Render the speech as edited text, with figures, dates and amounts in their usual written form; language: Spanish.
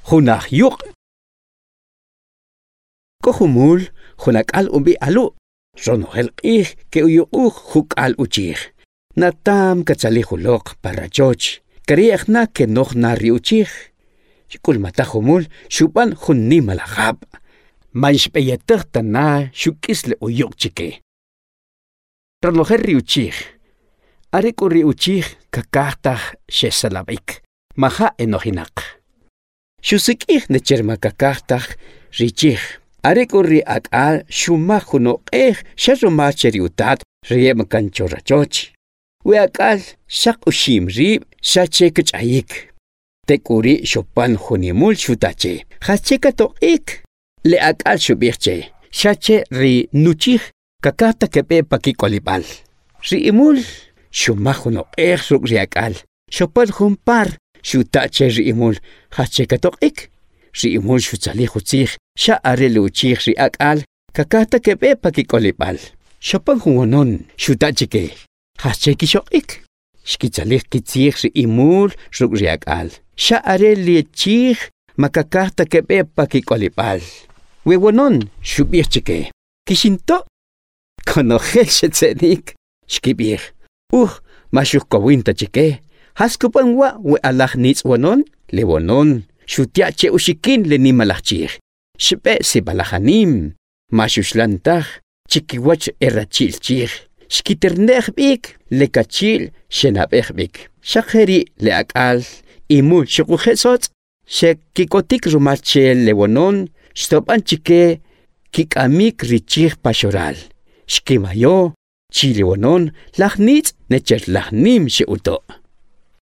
Junaj yuq. Kohumul, junakal umbi alu. Ronohel qih ke uyuq hukal uchih. Natam katsali hulok para choch. Kariyak na ke noh nari uchih. Shikul matahumul, shupan junni malahab. Manshpeyeter tana shukisle uyuq chike. Ronohel riuchih. Ariku riuchih kakahtaj shesalabik. Maha enohinak. Shusikih necherma kakahtaj richih. Ariku ri akal shumajuno sharumacheriutat riem kanchorachoch. We akal shak ushim rib shachekach ayik. Tekuri shopan junimul shutache. Hacheka toik. Le akal shubirche. Shache ri nuchih kakata kepe pakikolibal. Ri imul shumajuno ruk ri akal. Shopan jumpar shutache ri imul hacheka toik. Ri imul shutzali hutzih. Sha arele uchih ri akal, kakata kepe pakikolipal. Shopan hungonon, shutachike. Hacheki shokik. Shkitzalih kitzih ri imul ruk ri akal. Sha arele chih makakata kepe pakikolipal. Wewonon, shubirchike. Kishinto. Konojel shetzenik. Shkibir. Mashukowinta chike. Haskupanwa we alah nitz wonon, lewonon. Shutiache ushikin le nimalachir. Shpe si balahanim. Mashushlantaj. Chikiwach erachilchir. Shkiternech bik. Lekachil shenabech bik. Shakheri le akal. Imul shukujetsot. Shekikotik rumachel lewonon. Shtopan chike. Kikamik richir pashoral. Shkimayo. Chilewonon. Lahnitz necher lahnim sheuto.